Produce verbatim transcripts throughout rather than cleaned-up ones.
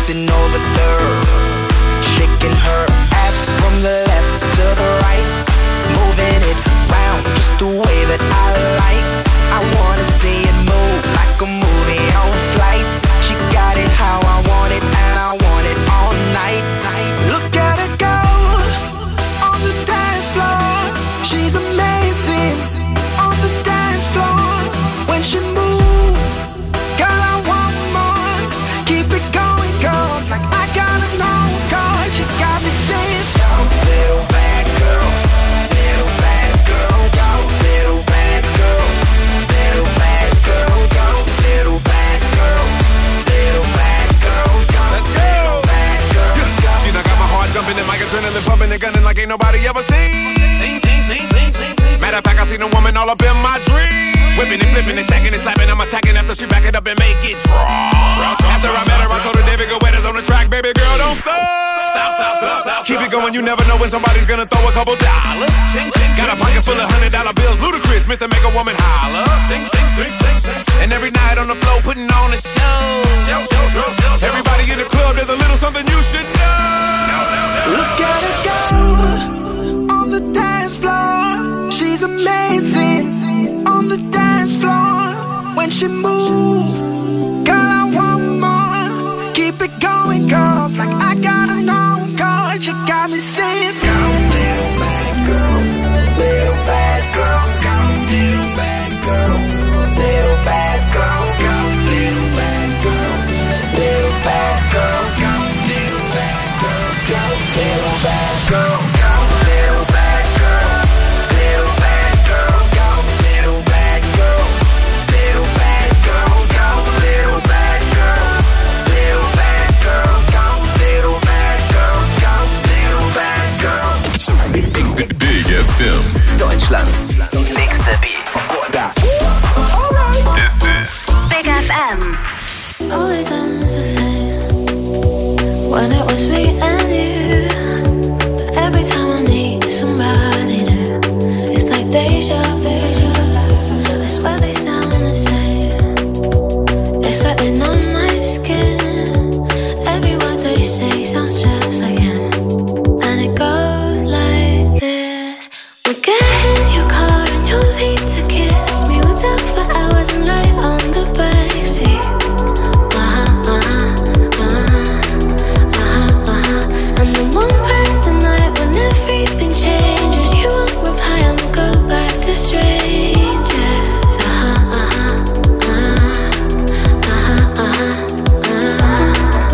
dancing over there, shaking her ass from the left to the right, moving it round just the way that I like. I wanna see it move like a movie on flight. She got it how I want it, and I want it all night. Look at her go on the dance floor. She's amazing on the dance floor. When she moves, girl, I want more. Keep it going, girl, like I gotta know, girl. You got me saying, go, little bad girl, little bad girl, go, little bad girl, little bad girl, go, little bad girl, little bad girl, go, little bad girl, go. See, I got my heart jumping and my adrenaline pumping and gunning like ain't nobody ever seen. Sing, sing, sing, sing, sing, sing. Matter of fact, I seen a woman all up in my dream. Whipping and flipping and stacking and slapping, I'm attacking after she back it up and make it drop. After I met her, I told her David Guetta's on the track, baby girl, don't stop. Stop, stop, stop, stop. Keep it going, you never know when somebody's gonna throw a couple dollars. Got a pocket full of hundred dollar bills, ludicrous, Mister Make a Woman Holler. Sing, sing, sing, sing, sing. And every night on the floor, putting on a show. Everybody in the club, there's a little something you should know. Look at her go on the dance floor. She's amazing on the dance floor. When she moves, girl, I want more. Keep it going, girl, like I gotta know, girl. You got me saying, go, little bad girl, little bad girl, go, little bad girl, little bad girl, go, little bad girl, little bad girl, go, little bad girl, go, little bad girl, go, little bad girl, little bad girl, go, little bad girl, little bad girl, go, little bad girl, little bad girl, go, little bad girl, go, little bad girl. Big, big, big, big F M. Deutschlands nächste Beats. This is Big F M. Always ends the same when it was me and you. But every time I meet somebody new, it's like deja vu. I swear they sound the same. It's like they're on my skin. Every word they say sounds just like him. And it goes like this. We'll get in your car and you'll need to kiss me. We'll talk for hours and lie on the backseat. Uh-huh, uh-huh, uh-huh, uh-huh, uh-huh. And then one bright the night when everything changes, you won't reply and we'll go back to strangers. Uh-huh, uh-huh, uh-huh, uh-huh, uh-huh.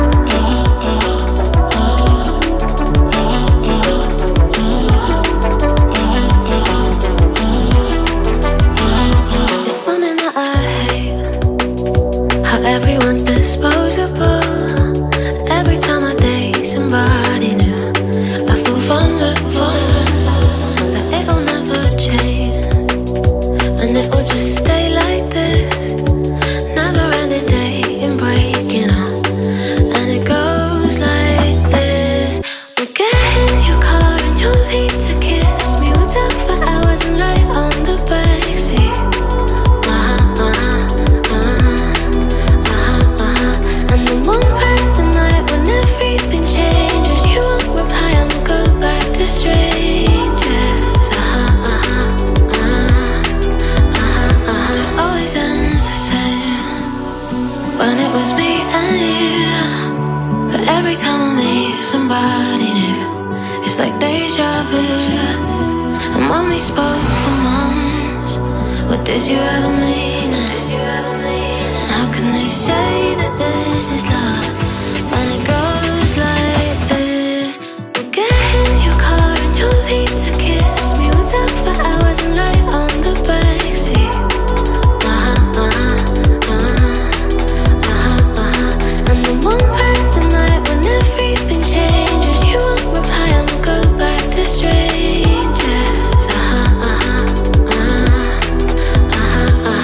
It's something that I hate, how everyone's disposable. Every time I date somebody new, I feel vulnerable, that it'll never change, and it'll just stay like this. Never ending dating, breaking up, and it goes like this. We'll get in your car and you'll need to kiss me. We'll talk for hours and lie on the backseat. Uh-huh, uh-huh, uh-huh, uh-huh, uh-huh. And then one bright the night when everything changes, you won't reply and we'll go back to strangers. Uh-huh, uh-huh, uh-huh, uh-huh, uh-huh. It always ends the same when it was me and you. But every time I meet somebody new, it's like deja vu. And when we spoke for months, what did you ever mean it? And how can they say that this is love when it goes like this? We'll get in your car and you'll need to kiss me. We'll talk for hours and lie on the backseat. Uh-huh, uh-huh, uh-huh, uh-huh, uh-huh. And then one bright the night when everything changes, you won't reply and we'll go back to strangers. Uh-huh, uh-huh, uh-huh, uh-huh,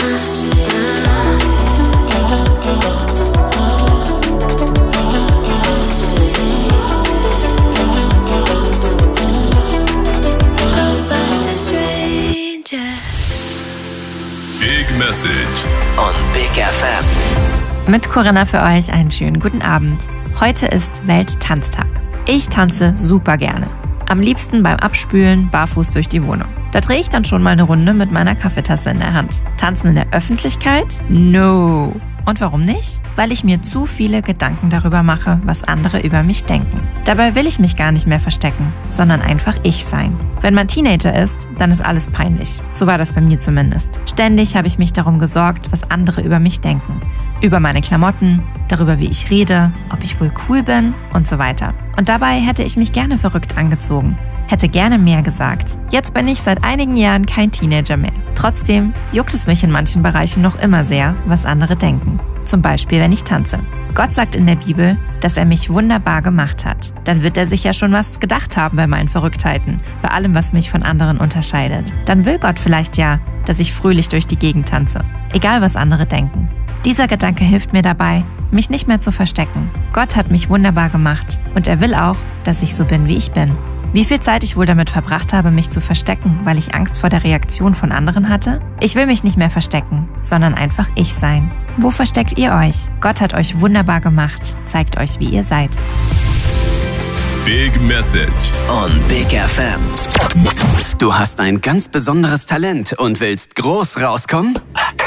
go back to strangers. Big Message on Big F M. Mit Corinna für euch einen schönen guten Abend. Heute ist Welttanztag. Ich tanze super gerne. Am liebsten beim Abspülen, barfuß durch die Wohnung. Da drehe ich dann schon mal eine Runde mit meiner Kaffeetasse in der Hand. Tanzen in der Öffentlichkeit? No. Und warum nicht? Weil ich mir zu viele Gedanken darüber mache, was andere über mich denken. Dabei will ich mich gar nicht mehr verstecken, sondern einfach ich sein. Wenn man Teenager ist, dann ist alles peinlich. So war das bei mir zumindest. Ständig habe ich mich darum gesorgt, was andere über mich denken. Über meine Klamotten, darüber, wie ich rede, ob ich wohl cool bin und so weiter. Und dabei hätte ich mich gerne verrückt angezogen. Hätte gerne mehr gesagt. Jetzt bin ich seit einigen Jahren kein Teenager mehr. Trotzdem juckt es mich in manchen Bereichen noch immer sehr, was andere denken. Zum Beispiel, wenn ich tanze. Gott sagt in der Bibel, dass er mich wunderbar gemacht hat. Dann wird er sich ja schon was gedacht haben bei meinen Verrücktheiten, bei allem, was mich von anderen unterscheidet. Dann will Gott vielleicht ja, dass ich fröhlich durch die Gegend tanze. Egal, was andere denken. Dieser Gedanke hilft mir dabei, mich nicht mehr zu verstecken. Gott hat mich wunderbar gemacht und er will auch, dass ich so bin, wie ich bin. Wie viel Zeit ich wohl damit verbracht habe, mich zu verstecken, weil ich Angst vor der Reaktion von anderen hatte? Ich will mich nicht mehr verstecken, sondern einfach ich sein. Wo versteckt ihr euch? Gott hat euch wunderbar gemacht. Zeigt euch, wie ihr seid. Big Message on Big F M. Du hast ein ganz besonderes Talent und willst groß rauskommen?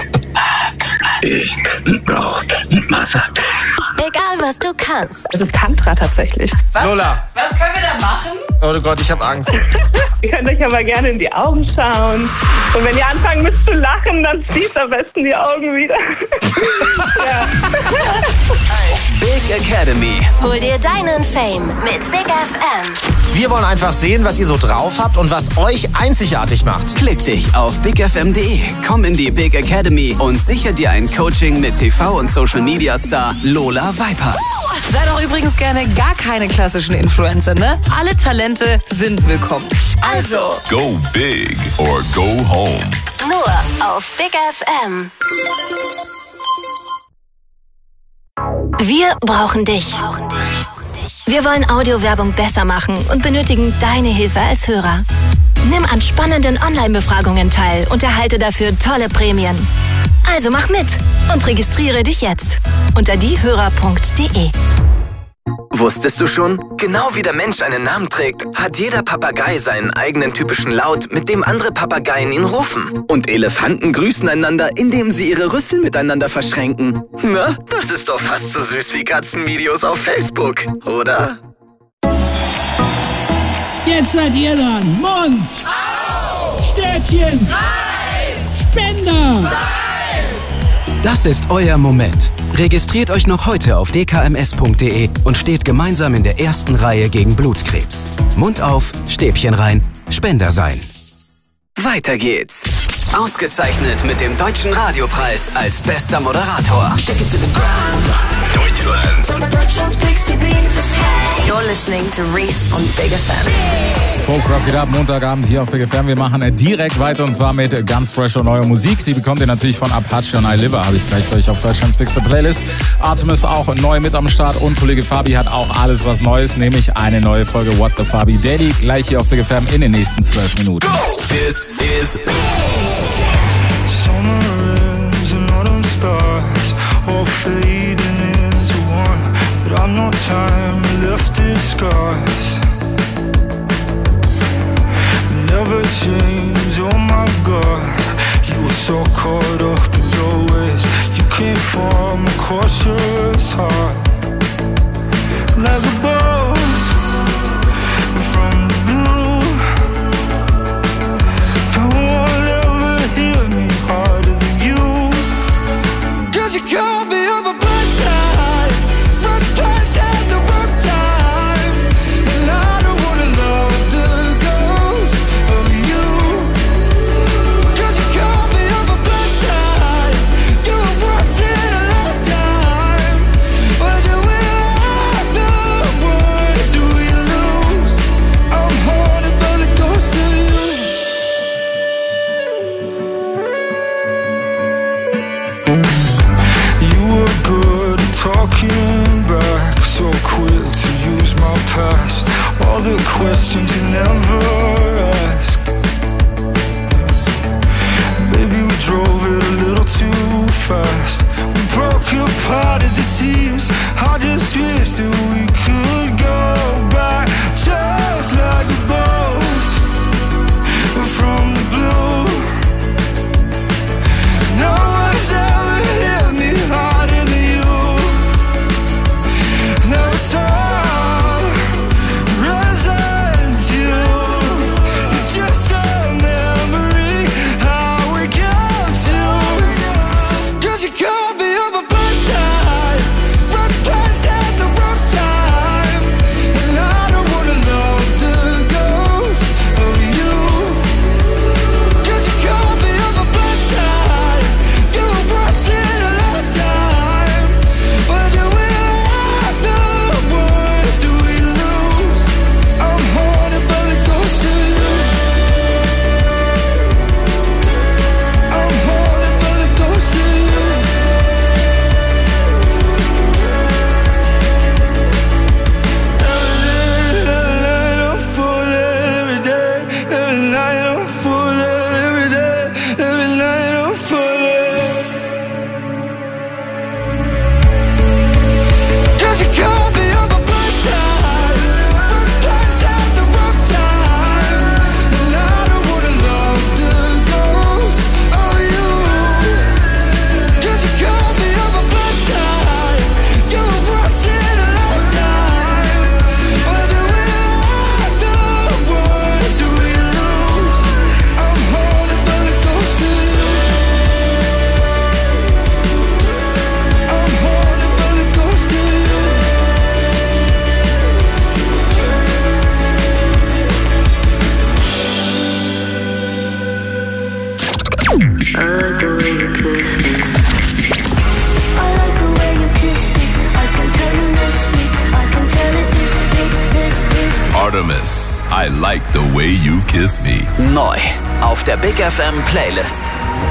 Ich brauch Wasser. Egal, was du kannst. Das ist Tantra tatsächlich. Was? Lola. Was können wir da machen? Oh Gott, ich hab Angst. Ihr könnt euch aber gerne in die Augen schauen. Und wenn ihr anfangen müsst zu lachen, dann schließt am besten die Augen wieder. Ja. Big Academy. Hol dir deinen Fame mit Big F M. Wir wollen einfach sehen, was ihr so drauf habt und was euch einzigartig macht. Klick dich auf big f m punkt d e, komm in die Big Academy und sicher dir ein Coaching mit T V- und Social-Media-Star Lola Weipert. Sei doch übrigens gerne gar keine klassischen Influencer, ne? Alle Talente sind willkommen. Also, Go big or go home. nur auf Big F M. Wir brauchen dich. Wir wollen Audiowerbung besser machen und benötigen deine Hilfe als Hörer. Nimm an spannenden Online-Befragungen teil und erhalte dafür tolle Prämien. Also mach mit und registriere dich jetzt unter diehörer punkt d e. Wusstest du schon? Genau wie der Mensch einen Namen trägt, hat jeder Papagei seinen eigenen typischen Laut, mit dem andere Papageien ihn rufen. Und Elefanten grüßen einander, indem sie ihre Rüssel miteinander verschränken. Na, das ist doch fast so süß wie Katzenvideos auf Facebook, oder? Jetzt seid ihr dran. Mund! Au! Stäbchen! Nein! Spender! Nein! Das ist euer Moment. Registriert euch noch heute auf d k m s punkt d e und steht gemeinsam in der ersten Reihe gegen Blutkrebs. Mund auf, Stäbchen rein, Spender sein. Weiter geht's. Ausgezeichnet mit dem Deutschen Radiopreis als bester Moderator. Deutschland. You're listening to Reese on Big F M. Folks, was geht ab? Montagabend hier auf Big F M. Wir machen direkt weiter und zwar mit ganz fresher neuer Musik. Die bekommt ihr natürlich von Apache und iLiver. Habe ich gleich für euch auf Deutschlands Bigste Playlist. Artemis auch neu mit am Start und Kollege Fabi hat auch alles was Neues, nämlich eine neue Folge What the Fabi Daily. Gleich hier auf Big F M in den nächsten zwölf Minuten. Go! This is Big. Summer is an autumn stars, all fading into one. But I've no time left in scars. Never change, oh my God. You were so caught up in your ways. You came from a cautious heart. Like a bolt from the blue. No one ever hit me harder than you. Cause you called me on my blood side. Rough past had the rough time. And I don't wanna love the ghost of you. Cause you called me on my blood side. Do it once in a lifetime. But do we afterwards? Do we lose? I'm haunted by the ghost of you. You were good at talking back, so quick to use my past. All the questions you never asked. Baby, we drove it a little too fast. We broke apart at the seams. I just wish that Way You Kiss Me. Neu auf der Big F M Playlist.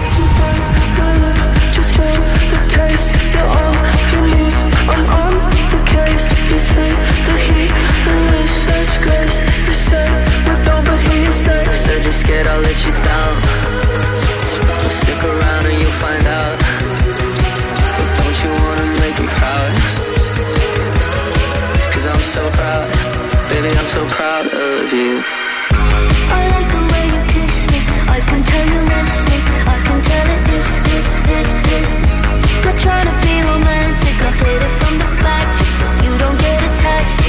Just for the taste, you're on your knees, I'm on the case. You take the heat and with such grace. You say we don't, but he stays. Said you're scared I'll let you down. Well, stick around and you'll find out. But don't you wanna make me proud? Cause I'm so proud, baby, I'm so proud of you. I like the way you kiss me. I can tell you miss me. I can tell it is, is, is, is. Not trying to be romantic. I hit it from the back just so you don't get attached.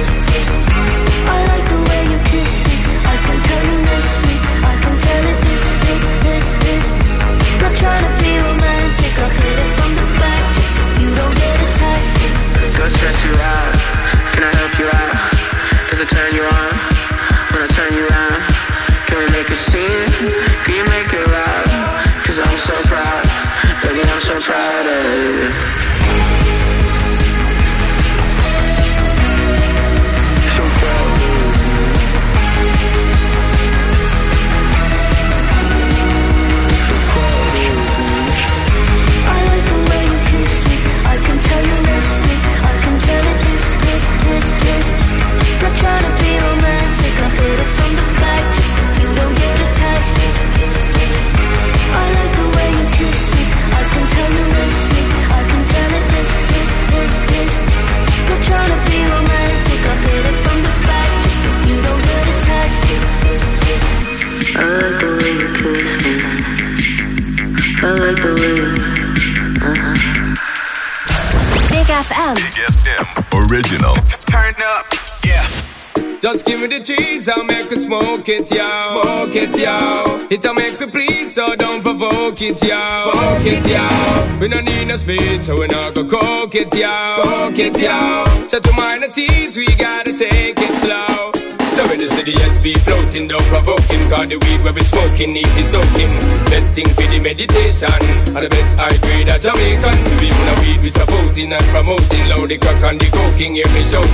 I like the way you kiss me. I can tell you miss me. I can tell it is, is, is, is. Not trying to be romantic. I hit it from the back just so you don't get attached. Don't stress you out. Can I help you out? Does it turn you on? When I turn you around, can we make a scene? Can you make it loud? Cause I'm so proud, baby, I'm so proud of you. I like the way you kiss me. I can tell you miss me. I can tell it is, is, is, is. Not trying to be romantic. I hit it from the back just so you don't get attached. I like the way you kiss me. I can tell you miss me. I can tell it is, is, is, is. Not trying to be romantic. I hit it from the back just so you don't get attached. I like the way you kiss me. I like the way you, uh-huh. Big F M. Big F M Original. Turn up, yeah. Just give me the cheese, I'll make it smoke it, yo. Smoke it, yo. It'll make me please, so don't provoke it, yo. Provoke it, yo. We don't need no speed, so we not go coke it, yo. Coke it, yo. So to minor teens, we gotta take it slow. So in the city, yes, be floating, don't provoke him. Cause the weed where we smoking, need to soak him. Best thing for the meditation, and the best high grade at Jamaican. We even a weed we supporting and promoting. Loud the crack and the coking, hear me shouting.